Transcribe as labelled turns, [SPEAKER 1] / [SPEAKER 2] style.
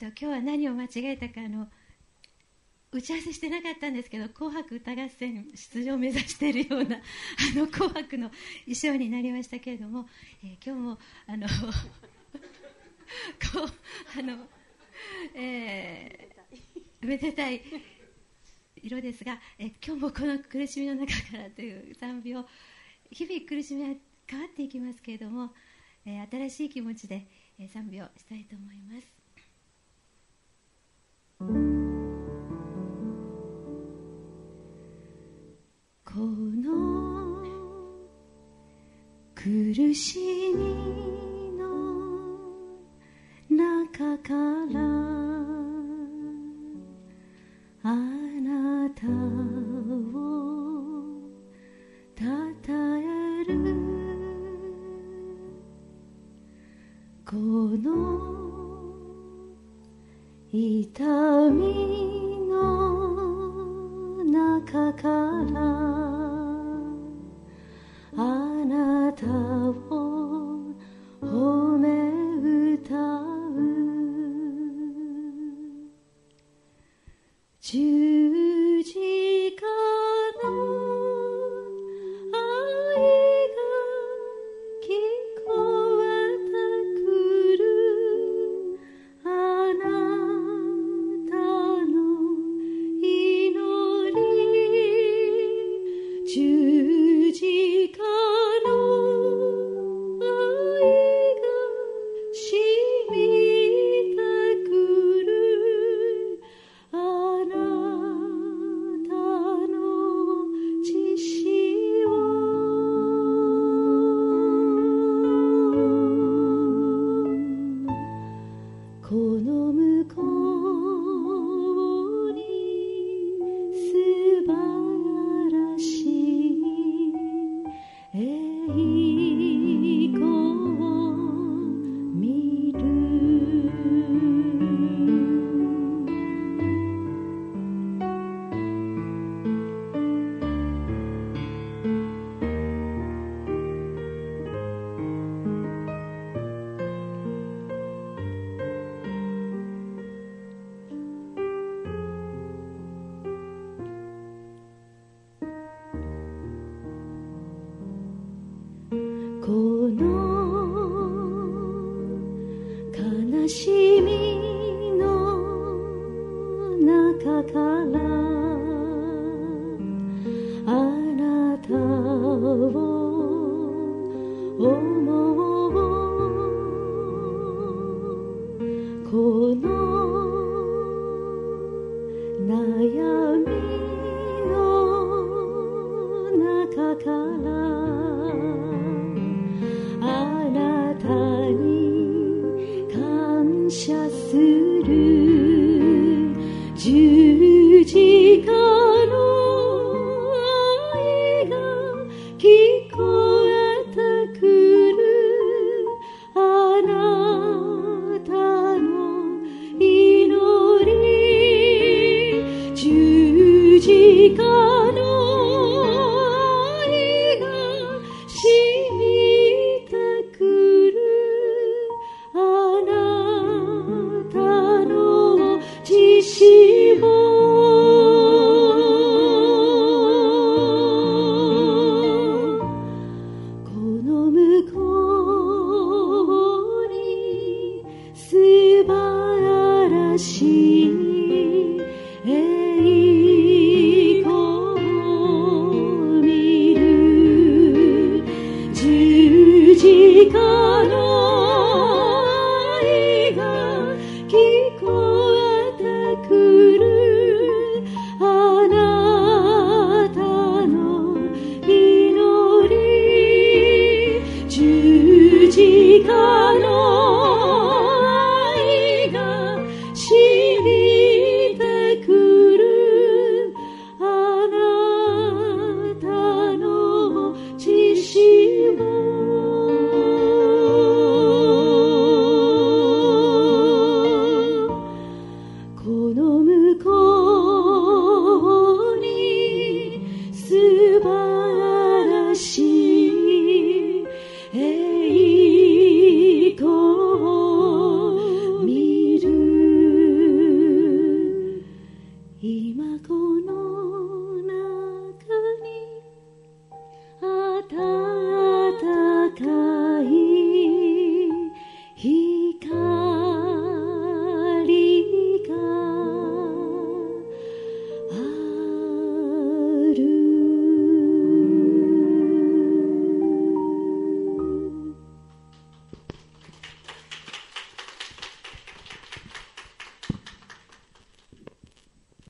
[SPEAKER 1] 今日は何を間違えたか打ち合わせしてなかったんですけど、紅白歌合戦出場を目指しているような紅白の衣装になりましたけれども、今日もめでたい色ですが、今日もこの苦しみの中からという賛美を、日々苦しみは変わっていきますけれども、新しい気持ちで、賛美をしたいと思います。この苦しみの中からあなたをたたえる、この痛みの中からあなたを褒め歌う、十字架の愛が聞こえてくる、あなたの祈り、十字架の愛が染みてくる、あなたの血潮、この向こうに素晴らしい栄光を見る、この悲しみの中からあなたを思う、この悩みの中からあなたに感謝する、十字架の愛が聞こえてくる、あなたの祈り、十字架の愛が染みてくる、あなたの血潮、この向こうに素晴らしい